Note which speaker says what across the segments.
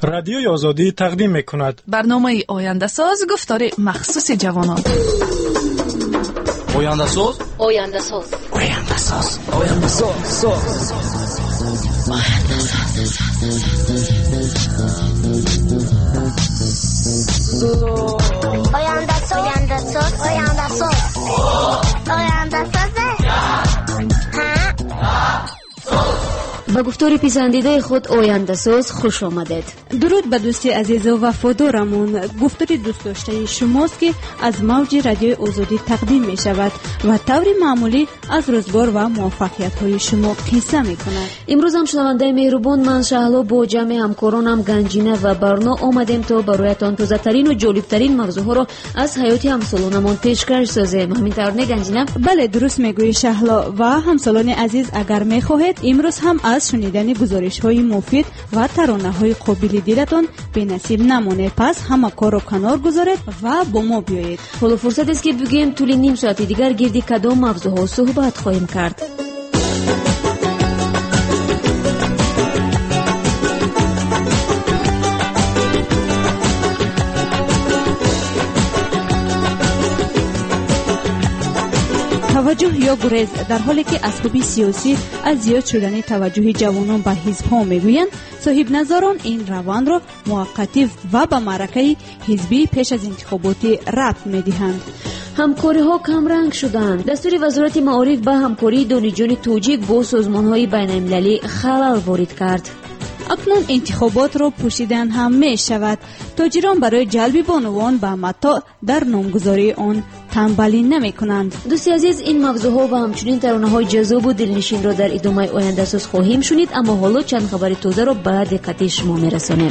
Speaker 1: رادیوی آزادی تقدیم می‌کند.
Speaker 2: برنامه آینده ساز گفتار مخصوص جوانان.
Speaker 3: آینده ساز.
Speaker 4: آینده ساز.
Speaker 3: آینده ساز. آینده ساز.
Speaker 4: آینده ساز. آینده ساز. آینده ساز. آینده ساز.
Speaker 5: با گفتار پسندیده خود آینده ساز خوش آمدید.
Speaker 6: درود به دوستی عزیز و وفادارمون. گفتار دوست داشته شماست که از موج رادیوی آزادی تقدیم می شود و طور معمولی از روزگار و موفقیت های شما قصه می کند.
Speaker 5: امروز هم شنونده مهربان من شهلا با جمع همکارانم گنجینه و برنا آمدیم تا برایتان تازه‌ترین و جالبترین موضوعها را از حیات همسالانمان پیشکش سازیم. همینطور نه گنجینه؟
Speaker 6: بله درست میگویی شهلا. و همسالان عزیز اگر میخواهید امروز هم از شنیدن گزارش های مفید و ترانه های قابل دیدتان به نصیب نمانه. پس همه کار رو کنار گذارید و با ما بیایید.
Speaker 5: حالا فرصت است که بگوییم طول نیم ساعت دیگر گردی کدام موضوعها صحبت خواهیم کرد.
Speaker 6: توجه یا گریز. در حالی که اصحاب سیاسی از زیاد شدن توجه جوانان به حزب‌ها میگویند، صاحب نظران این روند را موقتی و به معرکه حزبی پیش از انتخاباتی ربط میدهند.
Speaker 5: همکاری ها کم رنگ شدند. دستور وزارت معارف به همکاری دانشجویان توجیک با سازمان های بین المللی خلل وارد کرد.
Speaker 6: اکنون انتخابات را پوشیدن هم می شود. تاجران برای جلب بانوان به متاع در نامگذاری آن تنبلی نمی کنند.
Speaker 5: دوستی عزیز، این موضوع ها و همچنین ترانه های جذاب و دلنشین را در ادامه آینده ساز خواهیم شنید، اما حالا چند خبر تازه را به دقت شما می رسانیم.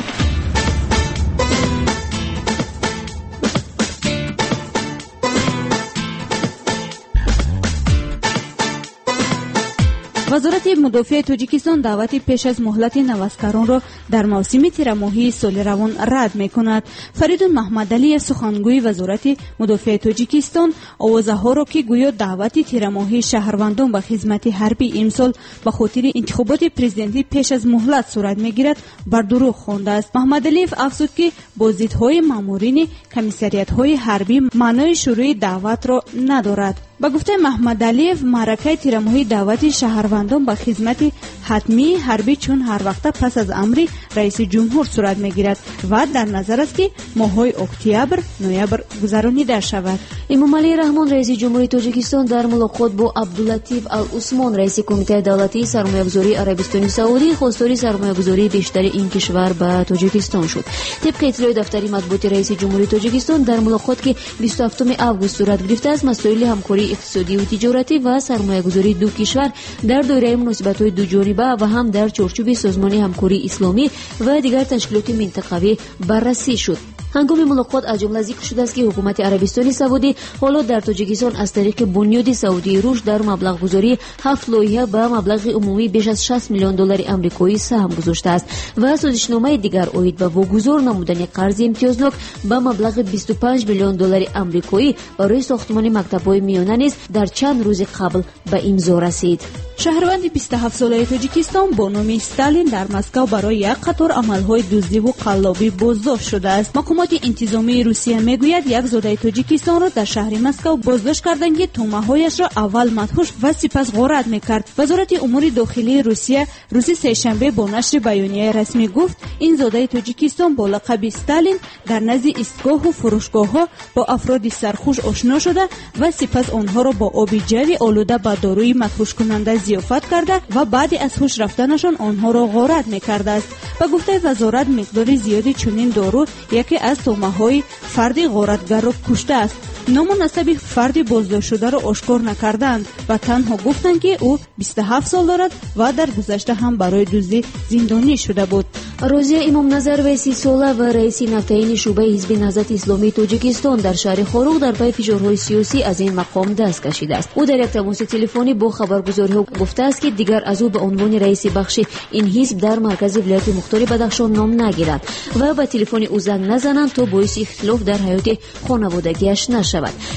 Speaker 6: وزارت مدافع تاجیکستان دعوت پیش از مهلت نوسکران را در موسم تیرماهی سال روان رد می کند. فریدون محمدعلی سخنگوی وزارت مدافع تاجیکستان آوازه ها را که گویا دعوت تیرماهی شهروندان به خدمت حربی امسال به خاطر انتخابات پرزیدنتی پیش از مهلت صورت می گیرد بر دروغ خوانده است. محمدعلی افزود که بازدیدهای مامورین کمیسریت های حربی معنای شروع دعوت را ندارد. با گفته محمدعلی، معرکه تیرماهی دعوت شهروندان به خدمت حتمی حربی چون هر وقت پس از امر رئیس جمهور صورت میگیرد و در نظر است که ماه‌های اکتبر نوامبر گذرانیده شود.
Speaker 5: امام علی رحمان رئیس جمهوری تاجیکستان در ملاقات با عبداللطیف العثمان رئیس کمیته دولتی سرمایه‌گذاری عربستان سعودی خواستار سرمایه‌گذاری بیشتر این کشور به تاجیکستان شد. طبق اطلاع دفتر مطبوعات رئیس جمهوری تاجیکستان در ملاقات که 27 آگوست صورت گرفته است، مسائل همکاری اقتصادی و تجارتی و سرمایه‌گذاری دو کشور در دایره مناسبت‌های دو جانبه و هم در چارچوب سازمان همکاری اسلامی و دیگر تشکیلات منطقوی بررسی شد. هنگام ملاقات از جمله ذکر شده است که حکومت عربستان سعودی حالا در تاجیکستان از طریق بنیاد سعودی رشد در مبلغ گذاری 7 لایحه به مبلغ عمومی بیش از 60 میلیون دلار آمریکایی سهم گذاشته است و سازشنامه دیگر اید به واگذار نمودن قرض امتیازناک به مبلغ 25 میلیون دلار آمریکایی برای ساختمان مکتب‌های میانه نیز در چند روز قبل به امضا رسید.
Speaker 6: شهروند 27 ساله تاجیکستان با نام استالین در مسکو برای یک قطار عملهای دزدی و قلابی بازداشت شده است. مقامات انتظامی روسیه میگوید یک زاده تاجیکستان را در شهر مسکو بازداشت کردند که تومه‌هایش را اول مدهوش و سپس غارت میکرد. وزارت امور داخلی روسیه روز سه‌شنبه با نشر بیانیه رسمی گفت این زاده تاجیکستان با لقب استالین در نزد ایستگاه و فروشگاه‌ها با افراد سرخوش آشنا شده و سپس آنها را با آب جوی آلوده به داروی مدهوش کننده ضیافت کرده و بعد از هوش رفتنشان آنها را غارت میکرده است. به گفته وزارت مقدار زیادی چنین دارو یکی از تومه‌های فرد غارتگر را کشته است. نام و نسب فرد بازداشت شده را آشکار نکردند و تنها گفتند که او 27 سال دارد و در گذشته هم برای دزدی زندانی شده بود.
Speaker 5: روزی امام نظر و 30 ساله و رئیس نفتین شعبه حزب نهضت اسلامی تاجیکستان در شهر خاروق در پی فشارهای سیاسی از این مقام دست کشیده است. او در یک تماس تلفنی با خبرگزاری‌ها گفته است که دیگر از او به عنوان رئیس بخش این حزب در مرکز ولایت مختار بدخشان نام نگیرد و به تلفن او زنگ نزنند تا باعث اختلاف در حیات خانوادگیش نشود. این در حالی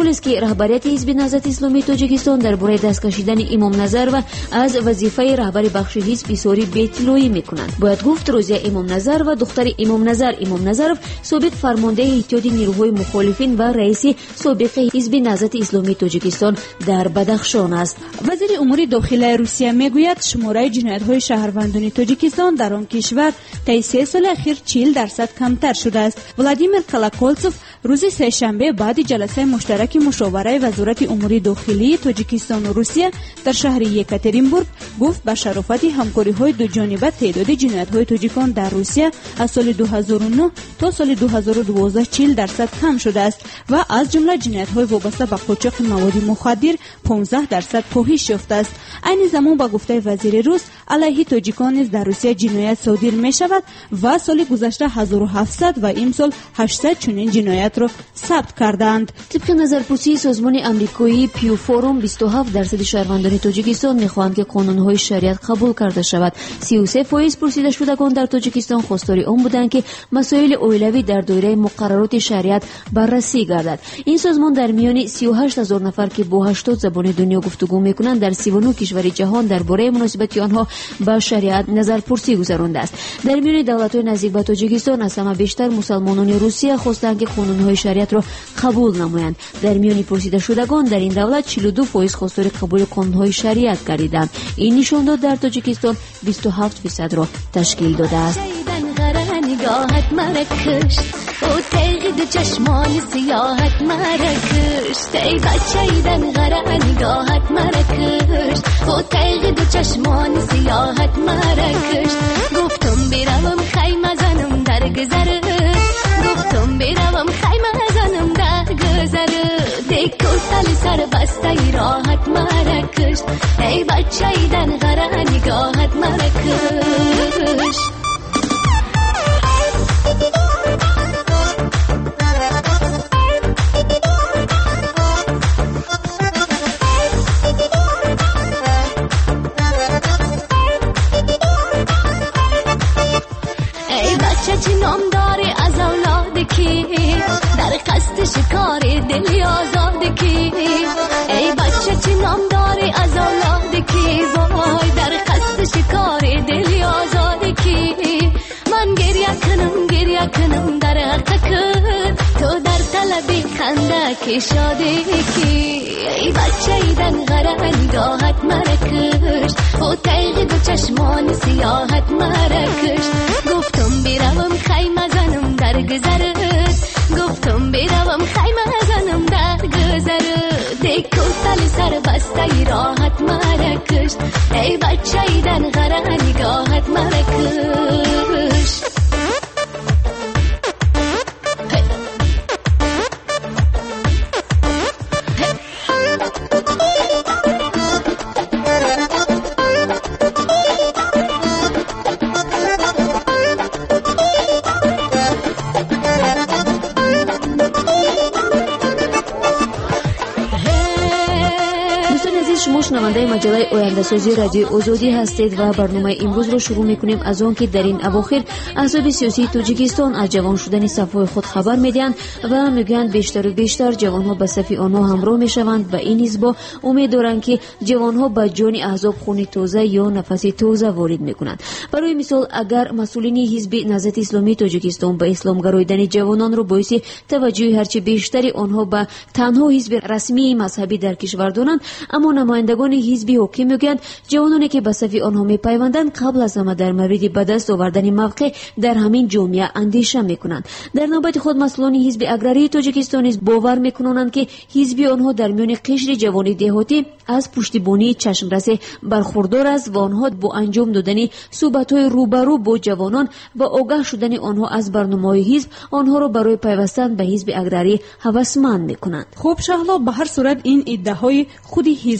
Speaker 5: محال است که رهبریت حزب نهضت اسلامی تاجیکستان درباره دست کشیدن امام نظر و از وظیفه رهبر بخش حزب اظهار بی‌اطلاعی میکنند. باید گفت روزیه امام نظر و دختر امام نظرov سابق فرمانده احتیاطی نیروهای مخالفین و رئیس سابق حزب نهضت اسلامی تاجیکستان در بدخشان است.
Speaker 6: وزیر امور داخلی روسیه میگوید شماره جنایت‌های شهروندان تاجیکستان در آن کشور طی 3 سال اخیر 40% کمتر شده است. ولادیمیر کلاکولتسوف روز سه‌شنبه بعد جلسه مشترک مشاوره وزارت امور داخلی تاجیکستان و روسیه در شهر یکاترینبورگ گفت به شرافت همکاری‌های دو جانبه تعداد جنایت‌های تاجیکان در روسیه از سال 2009 تا سال 2012 40% کم شده است و از جمله جنایت‌های وابسته به قاچاق مواد مخدر 15% کاهش یافته است. این زمان با گفته وزیر روس علیه تاجیکان نیز در روسیه جنایت صادر می‌شود و سال گذشته 1700 و امسال 800 چنین جنایت را ثبت کردند.
Speaker 5: طبق نظرپرسی سازمان آمریکایی پیو فورم 27% شهروندان تاجیکستان می‌خواهند که قانون‌های شریعت قبول کرده شود. 33% پرسیده شدگان در تاجیکستان خواستار آن بودند که مسائل اولوی در دایره مقررات شریعت بررسی گردد. این سازمان در میان 38000 نفر که با 80 زبان دنیا گفتگو می‌کنند در 39 کشور جهان درباره مناسبت آنها با شریعت نظرپرسی گذرانده است. در میان دولت‌های نزدیک به تاجیکستان از همه بیشتر مسلمانان روسیه خواستند که قانون‌های شریعت را قبول نمایند. در میان پرسیده شدگان در این دولت 42% خواستار قبول قانون‌های شریعت گردیدند. این نشان داد در تاجیکستان 27% را تشکیل داده است.
Speaker 7: نگاهت مرکش او تغید چشمان سیاحت مرکش ای بچه ایدن غره نگاهت مرکش او تغید چشمان سیاحت مرکش گفتم بیروم خیمه زنم در گذره گفتم بیروم خیمه زنم در گذره دیکو تل سر بسته ای راحت مرکش ای بچه ایدن غره نگاهت مرکش چه نام داری از اولاد کی در قصد شکار دلی آزاد کی ای بچه چه نام داری از اولاد کی وای در قصد شکار دلی آزاد کی من گریه کنم در حقیقت تو در طلب خنده که شاده کی ای بچه ایدن غره نگاهت مرکش او تیغ دو چشمان سیاحت مرکش گفتم بیروم خیمه زنم در گذرت گفتم بیروم خیمه زنم در گذرت دیکو تل سر بسته ای راحت مرکش ای بچه ایدن غره نگاهت مرکش
Speaker 5: شنونده مجله آینده‌سازی رادیو آزادی هستید و برنامه امروز را شروع می‌کنیم از آن که در این اواخر احزاب سیاسی تاجیکستان از جوان شدن صف‌های خود خبر می‌دهند و میگویند بیشتر و بیشتر جوان‌ها به صف آنها همراه می‌شوند و این حزب امید دارند که جوان‌ها به جان احزاب خون تازه یا نفس تازه وارد می‌کنند. برای مثال اگر مسئولین حزب نهضت اسلامی تاجیکستان به اسلام گراییدن جوانان را باعث توجه هرچه بیشتری آنها به تنها حزب رسمی مذهبی در کشور دانند، اما نمایندگان حزب حاکم میگویند جوانانی که به صف آنها میپیوندند قبل از همه در مورد به دست آوردن موقع در همین جامعه اندیشه میکنند. در نوبت خود مسئولان حزب اگراری تاجیکستان باور میکنند که حزب آنها در میان قشر جوان دهاتی از پشتیبانی چشمرس برخوردار است و آنها با انجام دادن صحبت‌های روبرو با جوانان و آگاه شدن آنها از برنامه‌های حزب آنها را برای پیوستن به حزب اگراری هوسمند میکنند.
Speaker 6: خب شهلا، به هر صورت این ادعاهای خود حزب‌ها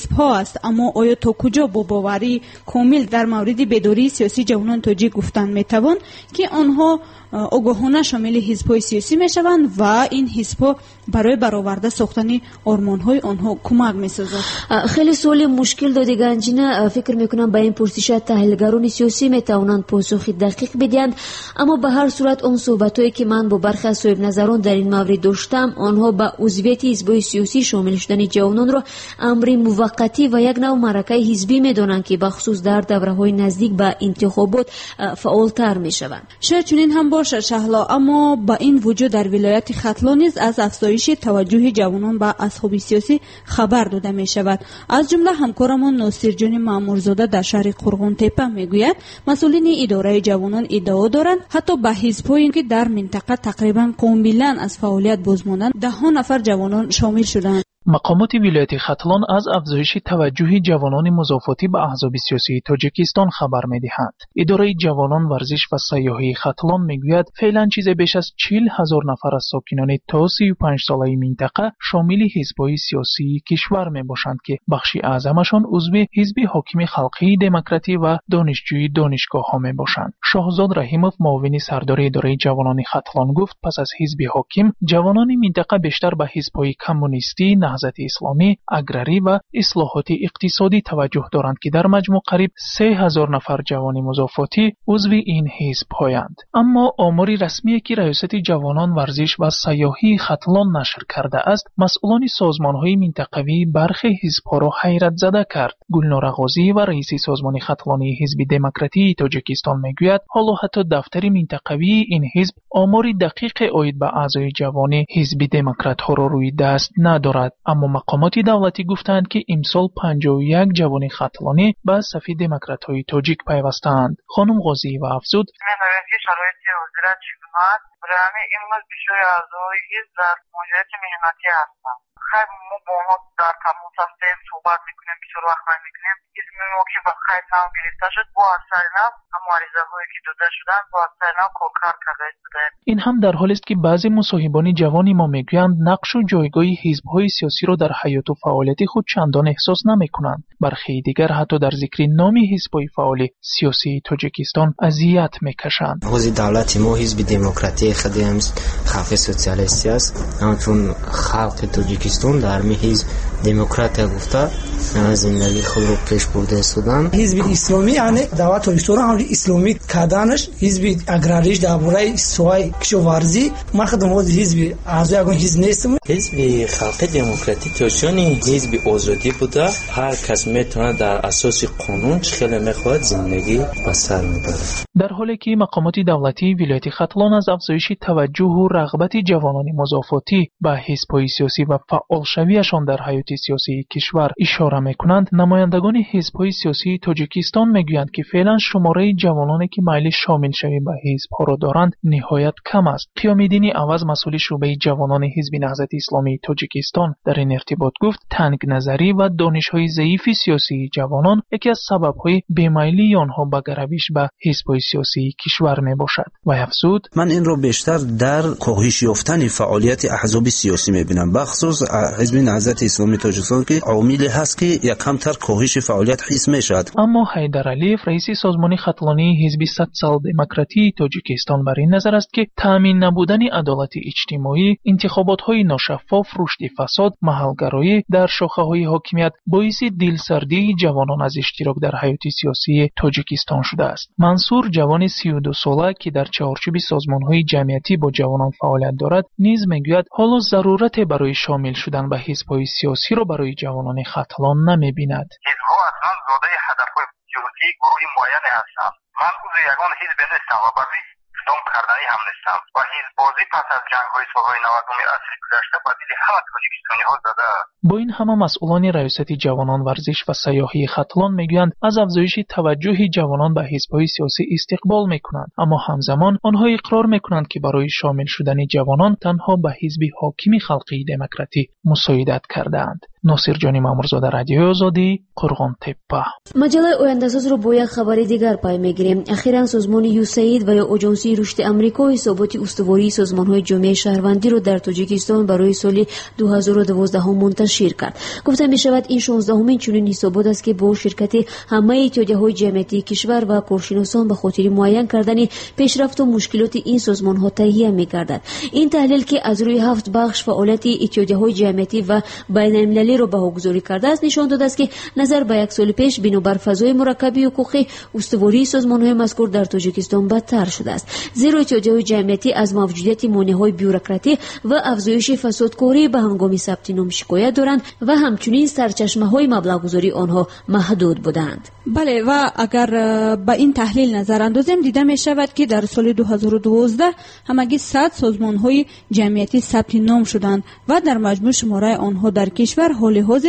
Speaker 6: است، اما آیا تا کجا با باوری کامل در مورد بیداری سیاسی جوانان تاجیک گفتن میتوان که آنها آگاهانه شامل حزب‌های سیاسی میشوند و این حزب‌ها برای برآورده ساختن آرمان‌های آنها کمک می‌سازند؟
Speaker 5: خیلی سوال مشکل داده گنجینه. فکر میکنم به این پرسش تحلیلگران سیاسی میتوانند پاسخ دقیق بدهند، اما به هر صورت اون صحبتایی که من با برخی از صاحب نظران در این مورد داشتم، آنها به عضویت حزب‌های سیاسی شامل شدن جوانان را امر موقتی و یک نوع معرکه حزبی میدانند که بخصوص در دوره‌های نزدیک به انتخابات فعالتر میشوند.
Speaker 6: شاید چنین هم باشه شهلا، اما با این وجود در ولایت ختلان نیز از افزایش توجه جوانان به اصحاب سیاسی خبر داده می شود. از جمله همکارمان ناصر جان مامورزاده در شهر قرغون تپه میگوید مسئولین اداره جوانان ادعا دارند حتی به حزب‌هایی که در منطقه تقریبا کاملا از فعالیت بازماندند 10 نفر جوانان شامل شدند.
Speaker 8: مقامات ولایت ختلان از افزایش توجه جوانان مضافاتی به احزاب سیاسی تاجیکستان خبر می‌دهند. اداره جوانان ورزش و سیاحی ختلان میگوید فعلا چیز بیش از 40,000 نفر از ساکنان تا 35 ساله منطقه شامل حزب‌های سیاسی کشور میباشند که بخشی اعظمشان عضو حزب حاکم خلقی دموکراتی و دانشجوی دانشگاه‌ها میباشند. شاهزاد رحیموف معاون سردار اداره جوانان ختلان گفت پس از حزب حاکم جوانان منطقه بیشتر به حزب‌های کمونیستی، نهضت اسلامی، اگراری و اصلاحات اقتصادی توجه دارند که در مجموع قریب 3,000 نفر جوان مضافاتی عضو این حزب هستند. اما آماری رسمی که ریاست جوانان ورزش و سیاحی ختلان نشر کرده است، مسئولان سازمان‌های منطقوی برخی حزب‌ها را حیرت زده کرد. گلنار قاضی و رئیس سازمان ختلانی حزب دموکراتی تاجیکستان میگوید حالا حتی دفتر منطقوی این حزب آمار دقیق عاید به اعضای جوان حزب دموکرات‌ها را روی دست ندارد. اما مقامات دولتی گفتند که امسال 51 جوان ختلانی به صف دموکرات‌های تاجیک پیوستند. خانم قاضی و افزود
Speaker 9: برای امروز بیشتر اعضای حزب در موقعیت مهنتی هستند. خیلی ما با آنها در تماس هستیم، صحبت میکنیم، بسیار وقت میکنیم. حزب ما که با خیلی نام گرفته شد، با اثر نام اما عریضه هایی که داده شدن با اثر نام کار کرده شده.
Speaker 8: این هم در حالی است که بعضی مصاحبان جوانی ما میگویند نقش و جایگاه حزب‌های سیاسی را در حیات و فعالیت خود چندان احساس نمیکنند. برخی دیگر حتی در ذکر نام حزب‌های فعال سیاسی تاجیکستان اذیت میکشند.
Speaker 10: حزب دولتی ما حزب دموکراتی خدیم خلق سوسیالیستی است، اما چون خلق تاجیکستان در می حزب دموکرات گفته زندگی خود رو پیش برده سودن.
Speaker 3: حزب اسلامی یعنی دعوت و هم اسلامی کردنش، حزب اگراریش درباره سوای کشاورزی ما خدمت حزب اعضای اون حزب نیستم.
Speaker 11: حزب خلق دموکراتی توشونی حزب آزادی بوده، هر کس میتونه در اساس قانون خیلی میخواد زندگی به سر میبره.
Speaker 8: در حالی که مقامات دولتی ولایت ختلان از افزایش توجه و رغبت جوانان مضافاتی به حزب‌های سیاسی و فعال شویشان در حیات سیاسی کشور اشاره میکنند، نمایندگان حزب‌های سیاسی تاجیکستان میگویند که فعلا شماره جوانانی که میل شامل شوی به حزب‌ها را دارند نهایت کم است. قیام‌الدین عوض مسئول شعبه جوانان حزب نهضت اسلامی تاجیکستان در این ارتباط گفت تنگ نظری و دانش‌های ضعیف سیاسی جوانان یکی از سبب‌های بیمیلی آنها به گرویش به حزب‌های سیاسی کشور میباشد و افزود
Speaker 12: من این را بیشتر در کاهش یافتن فعالیت احزاب سیاسی میبینم، بخصوص حزب نهضت اسلامی تاجیکستان که عاملی هست که یک کمتر کاهش فعالیت حس میشد.
Speaker 8: اما حیدر علیف رئیس سازمان ختلانی حزب سوسیال دموکراتی تاجیکستان بر این نظر است که تامین نبودن عدالت اجتماعی، انتخابات‌های ناشفاف، رشد فساد، محلگرایی در شاخه‌های حاکمیت باعث دلسردی جوانان از اشتراک در حیات سیاسی تاجیکستان شده است. منصور جوان 32 ساله که در چارچوب سازمان‌های جمعیتی با جوانان فعالیت دارد نیز میگوید حالا ضرورت برای شامل شدن به حزب‌های سیاسی را برای جوانان ختلان نمی‌بیند.
Speaker 9: حزب‌ها اصلا زاده هدف‌های سیاسی گروه معینی هستند. من عضو یگان حزب نیستم و برای اقدام کردنی هم نیستم و حزب‌بازی پس از جنگ‌های سال‌های 90 عصر گذشته به دل همه تاجیکستانی‌ها زده.
Speaker 8: با این همه مسئولان ریاست جوانان ورزش و سیاحی ختلان میگویند از افزایش توجه جوانان به حزب‌های سیاسی استقبال میکنند، اما همزمان آنها اقرار میکنند که برای شامل شدن جوانان تنها به حزب حاکم خلقی دموکراتی مساعدت کرده‌اند. ناصر جان مامورزاده، رادیو آزادی، قرغون تپه.
Speaker 5: مجله آینده‌ساز رو با یک خبر دیگر پای میگیریم. اخیراً سازمان یوسید و یا اجانسی رشد آمریکا حسابات استواری سازمان‌های جامعه شهروندی را در تاجیکستان برای سال 2012 منتشر کرد. گفته می‌شود این 16مین چنین حسابات است که با شرکت همه اتحادیه‌های جمعیتی کشور و کارشناسان به خاطر معین کردن پیشرفت و مشکلات این سازمان‌ها تهیه می‌گردد. این تحلیل که از روی 7 بخش فعالیت اتحادیه‌های جمعیتی و بین‌المللی را به‌گذاری کرده است، نشان داده است که نظر به یک سال پیش بنابر فضای مرکب حقوقی استواری سازمان‌های مذکور در تاجیکستان بدتر شده است، زیرا اتحادیه‌های جمعیتی از موجودیت مانع‌های بیوروکراتی و افزایش فسادکاری به هنگام ثبت نام شکایت دارند و همچنین سرچشمه‌های مبلغ‌گذاری آنها محدود بودند.
Speaker 6: بله، و اگر به این تحلیل نظر اندازیم دیده می شود که در سال 2012 همگی 100 سازمان‌های جمعیتی ثبت نام شدند و در مجموع شماره آنها در کشور حال حاضر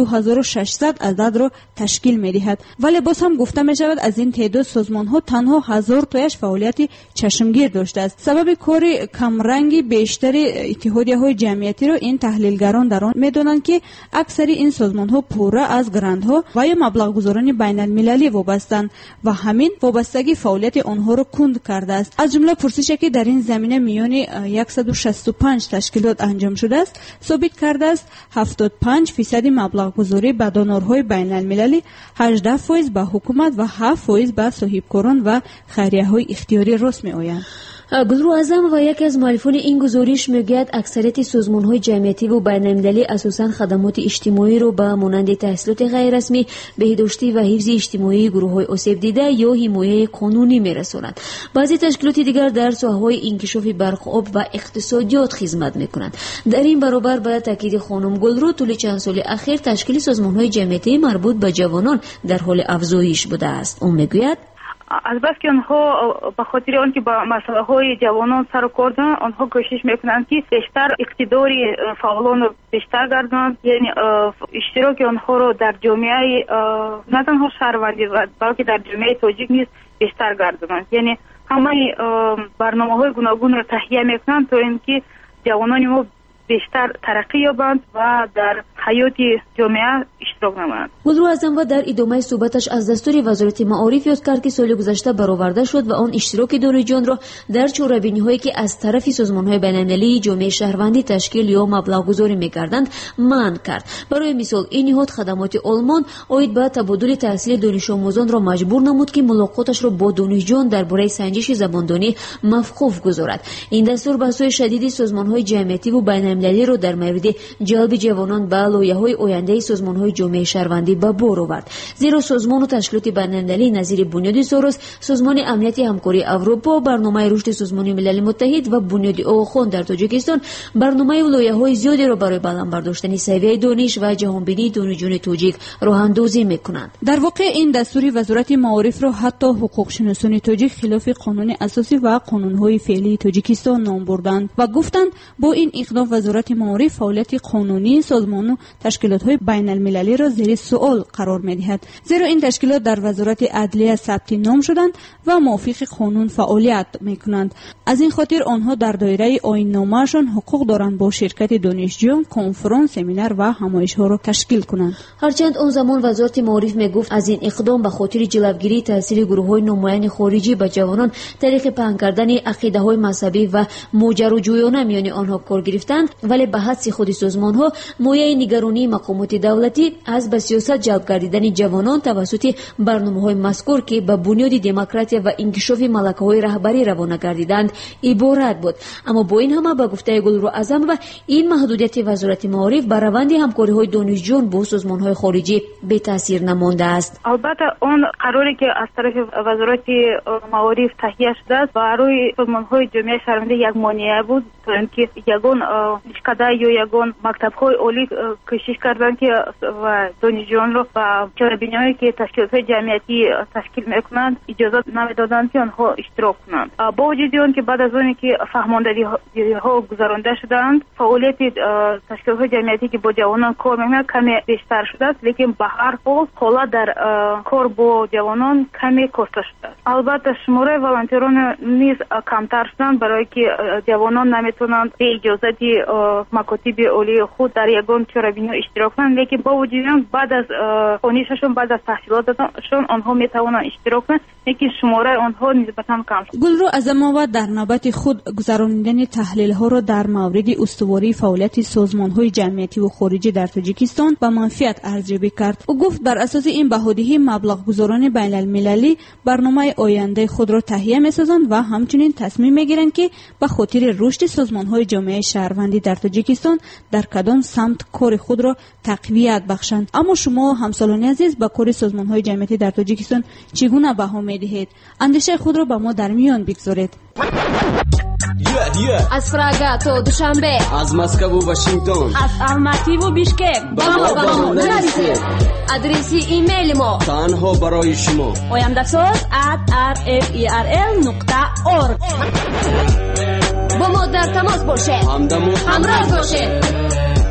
Speaker 6: 2600 عدد را تشکیل می دهد. ولی باز هم گفته می شود از این تعداد سازمان‌ها تنها 1000 تایش فعالیت چشمگیر داشته است. سبب کار کمرنگ بیشتر اتحادیه‌های جمعیتی را این تحلیلگران در آن می دانند که اکثر این سازمان‌ها پوره از گرندها و یا مبلغ‌گذاران بین‌المللی وابستند و همین وابستگی فعالیت آنها را کند کرده است. از جمله پرسشی که در این زمینه میان 165 تشکیلات انجام شده است ثابت کرده است 75% مبلغ‌گذاری به دونورهای بین‌المللی، 18% به حکومت و 7% به صاحبکاران و خیریه‌های اختیاری راست می‌آیند.
Speaker 5: گلرو اعظم و یکی از مؤلفان این گزارش میگوید اکثریت سازمان‌های جمعیتی و بین‌المللی اساساً خدمات اجتماعی را به مانند تحصیلات غیر رسمی، بهداشتی و حفظ اجتماعی گروه‌های آسیب دیده یا حمایت قانونی می‌رسانند. بعضی تشکیلات دیگر در ساحه‌های انکشاف برق، آب و اقتصادیات خدمت می‌کنند. در این برابر به تاکید خانم گلرو طول چند سال اخیر تشکیل سازمان‌های جمعیتی مربوط به جوانان در حال افزایش بوده است. اون میگوید
Speaker 9: البته که آنها به خاطر آنکه با مسئله های جوانان سر و کار دارند، آنها کوشش میکنند که بیشتر اقتداری فعالان رو بیشتر گردانند، یعنی اشتراک آنها رو در جامعه نه تنها شهروندی بلکه در جامعه تاجیک نیز بیشتر گردانند. یعنی همه برنامه‌های گوناگون رو تهیه میکنند تا اینکه جوانان ما بیشتر ترقی یابند و در حیات جامعه اشتراک نمایند.
Speaker 5: گلرو اعظم و در ادامه صحبتش از دستور وزارت معارف یاد کرد که سال گذشته برآورده شد و آن اشتراک دانشجویان را در چهاربینی‌هایی که از طرف سازمان‌های بین‌المللی جامعه شهروندی تشکیل یا مبلغ‌گذاری می‌کردند منع کرد. برای مثال این نهاد خدمات آلمان عاید به تبادل تحصیل دانش آموزان را مجبور نمود که ملاقاتش را با دانشجویان درباره سنجش زباندانی موقوف گذارد. این دستور بحث‌های شدید سازمان‌های جمعیتی و بین‌المللی را در مورد جلب جوانان به لایحه‌های آینده سازمان‌های جامعه شهروندی به بار آورد، زیرا سازمان و تشکیلات بین‌المللی نظیر بنیاد سوروس، سازمان امنیت همکاری اروپا، برنامه رشد سازمان ملل متحد و بنیاد آخوان در تاجیکستان برنامه و لایحه‌های زیادی را برای بالا برداشتن سویه دانش و جهانبینی دانشجویان تاجیک راه‌اندازی می‌کنند.
Speaker 6: در واقع این دستور وزارت معارف را حتی حقوق شناسان تاجیک خلاف قانون اساسی و قانون‌های فعلی تاجیکستان نام بردند و گفتند با این اقدام وزارت معارف فعالیت قانونی سازمان و تشکیلات‌های بین‌المللی را زیر سوال قرار می‌دهد، زیرا این تشکیلات در وزارت عدلیه ثبت نام شدند و موافق قانون فعالیت می‌کنند. از این خاطر آنها در دایره آیین‌نامه‌شان حقوق دارند با شرکت دانشجویان کنفرانس، سمینار و همایش‌ها را تشکیل کنند.
Speaker 5: هرچند اون زمان وزارت معارف میگفت از این اقدام به خاطر جلوگیری تاثیر گروه‌های نمایان خارجی به جوانان طریق پهن کردن عقیده‌های مذهبی و ماجراجویانه میان آنها کار گرفتند، ولی به حدس خود سازمان‌ها مایه نگرانی مقامات دولتی از به سیاست جلب گردیدن جوانان توسط برنامه‌های مذکور که به بنیاد دموکراسی و انکشاف ملکه‌های رهبری روانه گردیدند عبارت بود. اما با این همه به گفته گلرو اعظم و این محدودیت وزارت معارف بر روند همکاری‌های دانشجویان با سازمان‌های خارجی بی تاثیر نمانده است.
Speaker 9: البته آن قراری که از طرف وزارت معارف تهیه شده است برای سازمان‌های جامعه شهروندی یک مانع بود تا اینکه یگان اشکاده یا یگان مکتب‌های عالی کوشش کردند که و دانشجویان را و چهاربینی‌هایی که تشکیلات جمعیتی تشکیل می‌کنند اجازه نمی‌دادند که آنها اشتراک کنند. با وجود آن که بعد از آن که فهماندهی‌ها گذرانده شدند فعالیت تشکیلات جمعیتی که با جوانان کار می‌کنند کمی بیشتر شده است، لیکن به هر حال حالا در کار با جوانان کمی کاسته شده است. البته شماره والنتیران نیز کمتر شدند برای که جوانان نمی‌تونند به اجازه
Speaker 13: مکاتب عالی خود در یگان چهاربینی اشتراک کنند، لیکن با وجود آن بعد از خوانششون بعد از تحصیلاتشون آنها میتوانند اشتراک کنند، لیکن شماره آنها نسبتاً کم شد.
Speaker 6: گلرو عظم‌آباد در نوبت خود گذراندن تحلیل ها را در مورد استواری فعالیت سازمان های جمعیتی و خارجی در تاجیکستان به منفیت ارزیابی کرد. او گفت بر اساس این بهادهی مبلغ گذاران بین المللی برنامه آینده خود را تهیه می‌سازند و همچنین تصمیم می‌گیرند که به خاطر رشد سازمان های جامعه شهروندی در تاجیکستان در کدام سمت کار خود را تقویت بخشند. اما شما همسالان عزیز با کار سازمان های جمعیتی در تاجیکستان چگونه بها می‌دهید؟ اندیشه خود را با ما در میان بگذارید.
Speaker 7: از پراگا تا دوشنبه،
Speaker 14: از مسکو و واشنگتن،
Speaker 7: از الماتی و بیشکک با ما نرسید. ادرس ایمیل ما
Speaker 14: تنها برای شما
Speaker 7: oyamdasoz@rferl.org. با ما در تماس باشید، همراه باشید.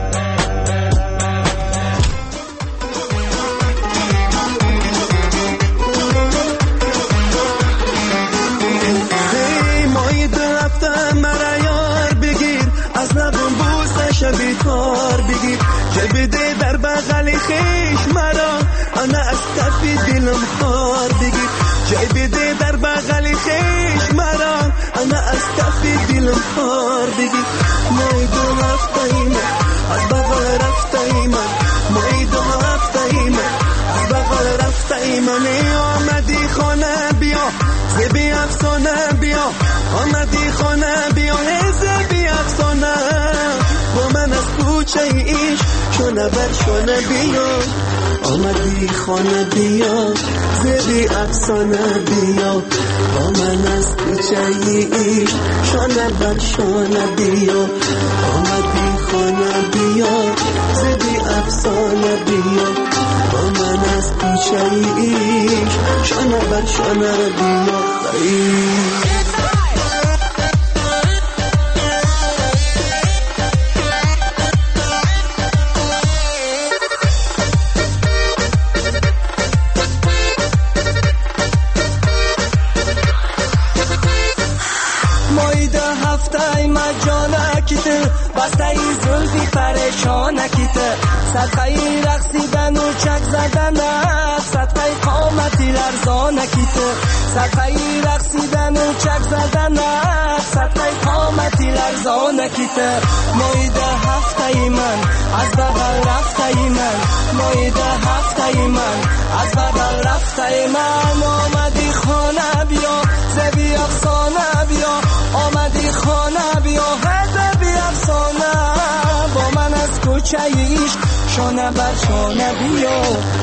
Speaker 15: بیکار بگیر که بده در بغل خیش مرا، انا از کف دلم خار بگیر که بده در بغل خیش مرا، انا از کف دلم خار بگیر. مای دو هفته من از بغل رفته من، مای دو هفته من از بغل رفته من. آمدی خانه بیا زبی افسانه بیا، آمدی خانه بیا زبی افسانه. با من از کوچه ایش شونه بر شونه بیا، آمدی خانه بیا زبی افسانه بیا. با من از کوچه ایش شونه بر شونه بیا، آمدی خانه بیا زبی افسانه بیا. با من از کوچه ایش شونه بر شونه بیا. صدقه رقصیدن و چک زدن، صدقه قامتی لرزانه کی تو. صدقه رقصیدن و چک زدن، صدقه قامتی لرزانه کی تو. مایده هفته من از بغل رفته من، مایده هفته من از بغل رفته من. آمدی خانه بیا زبی افسانه بیا، آمدی خانه بیا زبی افسانه. با من از کوچه ایش شانه بر شانه بیا،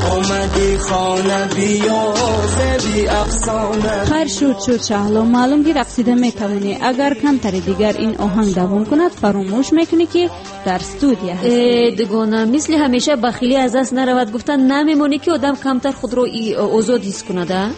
Speaker 15: آمدی خانه بیا زبی افسانه.
Speaker 6: خیر شد شهلا، معلوم که رقصیده میتوانی. اگر کمتر دیگر این آهنگ دوام کند فراموش میکنی که در استودیو هستی.
Speaker 5: دگونه مثل همیشه بخیلی از دست نرود. گفتن نمیمونی که آدم کمتر خود رو آزاد حس کنه.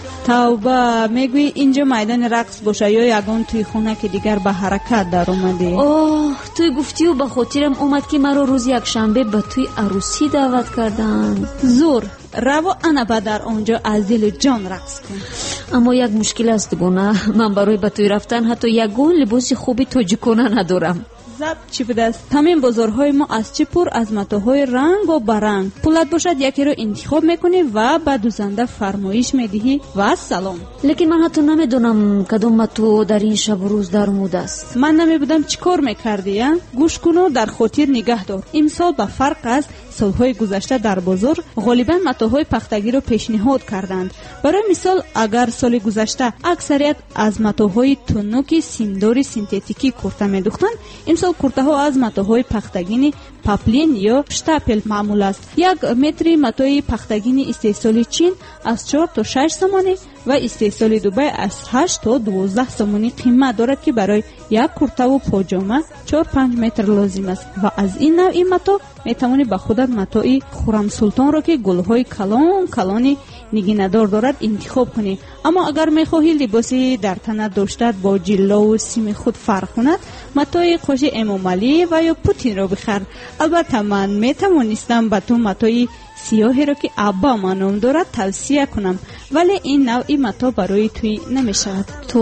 Speaker 6: توبه، میگوی اینجا میدان رقص باشه یا یگان توی خونه که دیگر به حرکت در اومده؟
Speaker 5: اوه، توی گفتی و به خاطرم اومد که مرا روز یک شنبه به توی عروسی دعوت کردن.
Speaker 6: زور رو انا با در آنجا از دل جان رقص کن.
Speaker 5: اما یک مشکل است گونه، من برای به توی رفتن حتی یگان لباس خوبی تاجیکانه ندارم.
Speaker 6: زب چی بوده است؟ تمام بازارهای ما از چی پر از متاهای رنگ و برنگ. پولت باشد یکی رو انتخاب میکنی و به دوزنده فرمایش میدهی و سلام.
Speaker 5: لیکن من حتی نمیدونم کدام متو در این شب و روز در مود است.
Speaker 6: من نمیبودم چی کار میکردی؟ گوش کن و در خاطر نگه دار. امسال به فرق از سالهای گذشته در بازار غالبا متاهای پختگی رو پیشنهاد کردند. برای مثال اگر سال گذشته اکثریت از متاهای تنوک سیمدار سینتتیکی کورته میدوختند، امسال کورته ها از متاهای پختگین پاپلین یا شتاپل معمول است. یک متر متای پختگین استحصال چین از 4 تا 6 سامانی و استحصال دبی از 8 تا 12 سامانی قیمت دارد که برای یک کورته و پاجامه 4-5 متر لازم است و از این نوع متا میتوانی به خودت متای خرم سلطان را که گلهای کلانی نگیندار دارد انتخاب کنی. اما اگر میخواهی لباسی در تنت داشته با جلا و سیم خود فرق کند، متای قوش امام علی و یا پوتین را بخر. البته من میتوانستم به تو متای سیاهی را که اباما نام دارد توصیه کنم، ولی این نوعی متا برای توی نمیشود.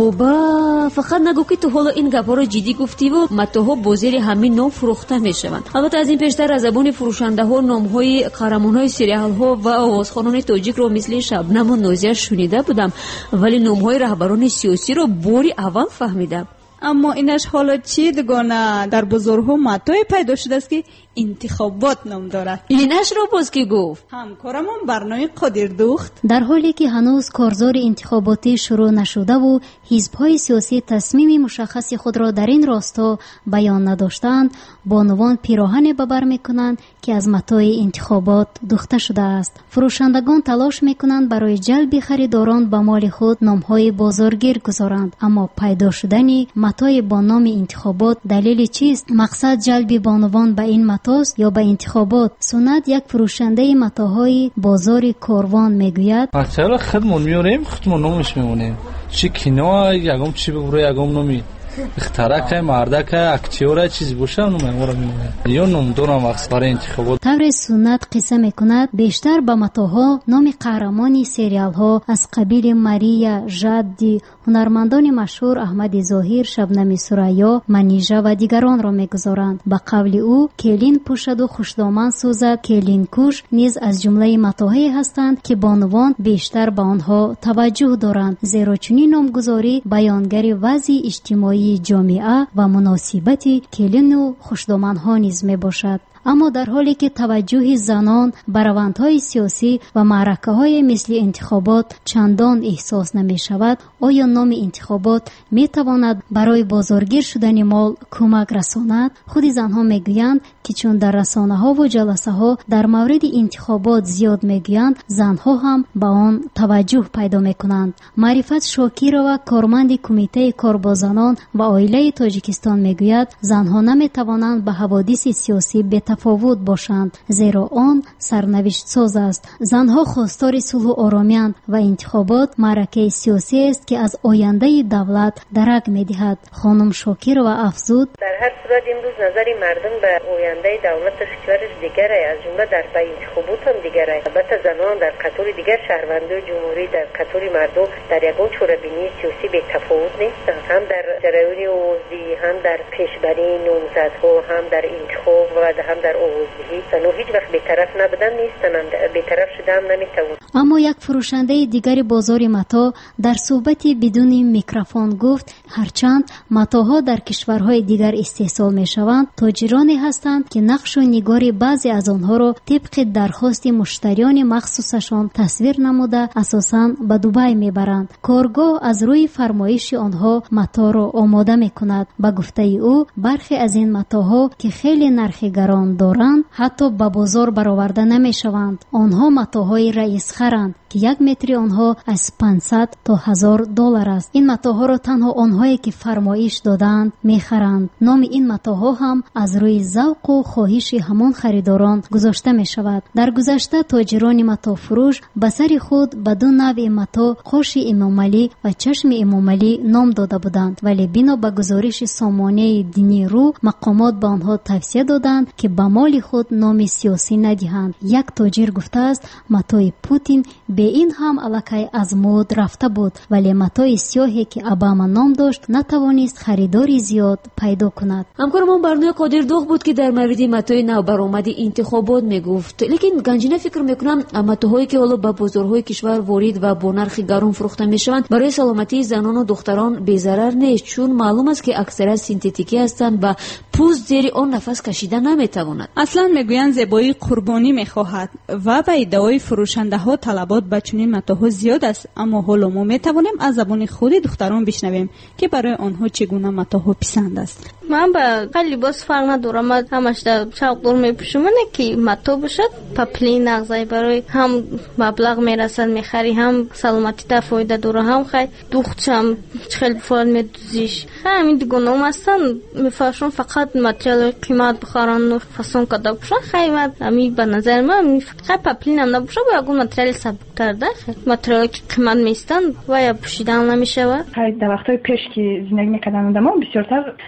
Speaker 5: توبه، فقط نگو که تو حالا این گپا رو جدی گفتی و متاها با زیر همین نام فروخته میشوند. البته از این پیشتر از زبان فروشنده ها نامهای قهرمان‌های سریال ها و آوازخوانان تاجیک رو مثل شبنم و نازیه شنیده بودم، ولی نامهای رهبران سیاسی رو باری اول فهمیدم.
Speaker 6: اما اینش حالا چی دگانه در بازارها متای پیدا شده است که انتخابات نام دارد.
Speaker 5: اینش رو باز کی گفت؟
Speaker 6: همکارمون برنامه قادر دوخت.
Speaker 16: در حالی که هنوز کارزار انتخاباتی شروع نشده و حزب‌های سیاسی تصمیم مشخص خود را در این راستا بیان نداشتند، بانوان پیراهن به بر میکنند که از متای انتخابات دوخته شده است. فروشندگان تلاش میکنند برای جلب خریداران به مال خود نامهای بازارگیر گذارند، اما پیدا شدن متای با نام انتخابات دلیل چیست؟ مقصد جلب بانوان به این متاست یا به انتخابات؟ سنت یک فروشنده متاهای بازار کاروان میگوید
Speaker 17: متاها خودمون میاریم، خودمون نامش میمونیم. چی کینا یگام چی بگوره یگام نامی اختراع که مردک اکتیور چیز باشه اونو میمونه یا نام دارم وقت برای انتخابات.
Speaker 16: طور سنت قصه میکند بیشتر به متاها نام قهرمانی سریال ها از قبیل ماریا، جدی، هنرمندان مشهور احمد ظاهر، شبنم سریا، منیژه و دیگران را میگذارند. به قول او کلین پوشد و خوشدامن سوزد، کلین کوش نیز از جمله متاهایی هستند که بانوان بیشتر به آنها توجه دارند، زیرا چنین نامگذاری بیانگر وضع اجتماعی جامعه و مناسبت کلین و خوشدامن ها نیز می باشد. اما در حالی که توجه زنان به روندهای سیاسی و معرکه‌های مثل انتخابات چندان احساس نمی شود، آیا نام انتخابات می تواند برای بازارگیر شدن مال کمک رساند؟ خود زنها می گویند که چون در رسانه ها و جلسه ها در مورد انتخابات زیاد می گویند، زنها هم به آن توجه پیدا می کنند. معرفت شاکرova کارمند کمیته کار با زنان و عائله تاجیکستان می گوید زنها نمی توانند به حوادث سیاسی تفاوت باشند، زیرا آن سرنوشت ساز است. زنها خواستار صلح و آرامی و انتخابات معرکه سیاسی است که از آینده دولت درک می‌دهد. خانم شاکرova افزود
Speaker 18: در هر صورت امروز نظر مردم به آینده دولت کشورش دیگر است، از جمله در انتخابات هم دیگر است. البته زنان در قطار دیگر شهروندان جمهوری در قطار مردم در یگان چوره‌بینی سیاسی به تفاوت نیستند، هم در جریان آوازی، هم در پیشبری نامزدها، هم در انتخاب و هم در آوازدهی. زنها هیچ وقت بی‌طرف نبودن نیستند، بی‌طرف شده هم نمیتوان.
Speaker 16: اما یک فروشنده دیگر بازار متا در صحبتی بدون میکروفون گفت هرچند متاها در کشورهای دیگر استحصال میشوند، تاجرانی هستند که نقش و نگار بعضی از آنها را طبق درخواست مشتریان مخصوصشان تصویر نموده اساساً به دبی میبرند. کارگاه از روی فرمایش آنها متا را آماده میکند. به گفته او برخی از این متاها که خیلی نرخ گران دارند حتی به بازار برآورده نمیشوند. آنها متاهای رئیس خرند که یک متر آنها از 500 تا $1000 است. این متاها را تنها آنهایی که فرمایش دادند میخرند. نام این متاها هم از روی ذوق و خواهش همان خریداران گذاشته می شود. در گذشته تاجران متا فروش به سر خود بدون نوع متا قوش امام علی و چشم امام علی نام داده بودند، ولی بنا به گزارش سامانه دینی رو مقامات به آنها توصیه دادند که به مال خود نام سیاسی ندهند. یک تاجر گفته است متای پوتین به این هم الکی از مد رفته بود، ولی متای سیاهی که اوباما نام داشت نتوانست خریداری زیاد پیدا کند.
Speaker 5: همکارمان برنامه قادر دوغ بود که در مورد متای نو برآمد انتخابات میگفت، لیکن گنجینه فکر میکنم متاهایی که حالا به بازارهای کشور وارد و با نرخ گران فروخته میشوند برای سلامتی زنان و دختران بی‌ضرر نیست، چون معلوم است که اکثرا سینتتیکی هستند و پوست زیر آن نفس کشیدن نمیتواند.
Speaker 6: اصلا میگویند زیبایی قربانی میخواهد و به ادعای فروشنده ها طلبات به چنین متاها زیاد است. اما حالا ما میتوانیم از زبان خود دختران بشنویم که برای آنها چگونه متاها پسند است.
Speaker 19: من با لباس فرق ندارم، همش در شلوار میپوشم که متا باشد پپلین نغزای برای هم مبلغ میرسد میخری، هم سلامتی تا فایده داره، هم خیلی دختشم خیلی فایده میدوزیش. همین دیگه نام هستن میفروشن، فقط متریال قیمت بخورن و فسون کدا باشن. خیلی همین به نظر من خیلی پپلین هم نباشه، باید متریال سبکتر ده، متریال که قیمت میستن و یا پوشیدن نمیشه.
Speaker 20: خیلی در وقتای پیش که زندگی میکردن آدما بسیارتر همین متریال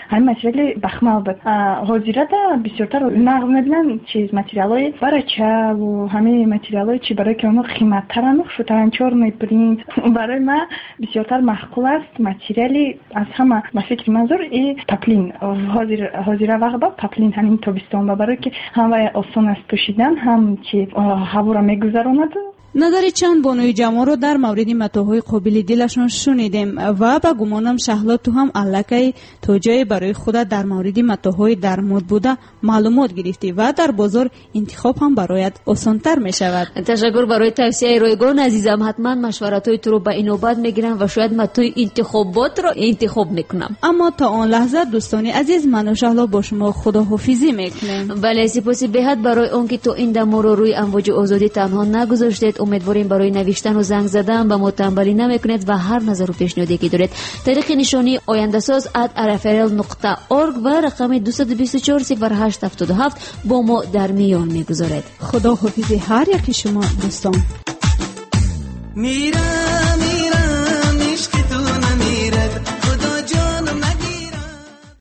Speaker 13: ماتریال بخمال بود حاضره دا بسیارتر نقل میبینن چیز ماتریالای برای چا و همه ماتریالای چی برای که اونو قیمتتر هم شدن چورن پرینت برای ما بسیارتر معقول است ماتریالی از همه به فکر منظور ای پاپلین حاضره وقت با پاپلین همین تابستان برای که همه آسان است پوشیدن هم چی هوا را میگذراند.
Speaker 6: نظر چند بانوی جوان رو در مورد متاهای قابل دلشون شنیدیم و به گمانم شهلا تو هم الکی توجه برای خود در مورد متاهای در مد بوده معلومات گرفتی و در بازار انتخاب هم برایت آسانتر می شود.
Speaker 5: تشکر برای توصیه رایگان عزیزم. حتما مشورت‌های تو رو به اینوبت میگیرم و شاید متای انتخابات رو انتخاب میکنم.
Speaker 6: اما تا آن لحظه دوستان عزیز من و شهلا با شما خداحافظی میکنیم.
Speaker 5: بله سپاس بهت برای اون که تو این دمو رو روی امواج آزادی تنها نگذاشتید. امیدواریم برای نوشتن و زنگ زدن به ما تنبلی نمیکنید و هر نظر و پیشنهادی که دارید طریق نشانی ayandasaz@rfl.org و رقم 224 0877 با ما در میان میگذارید.
Speaker 6: خداحافظی هر یکی شما دوستان.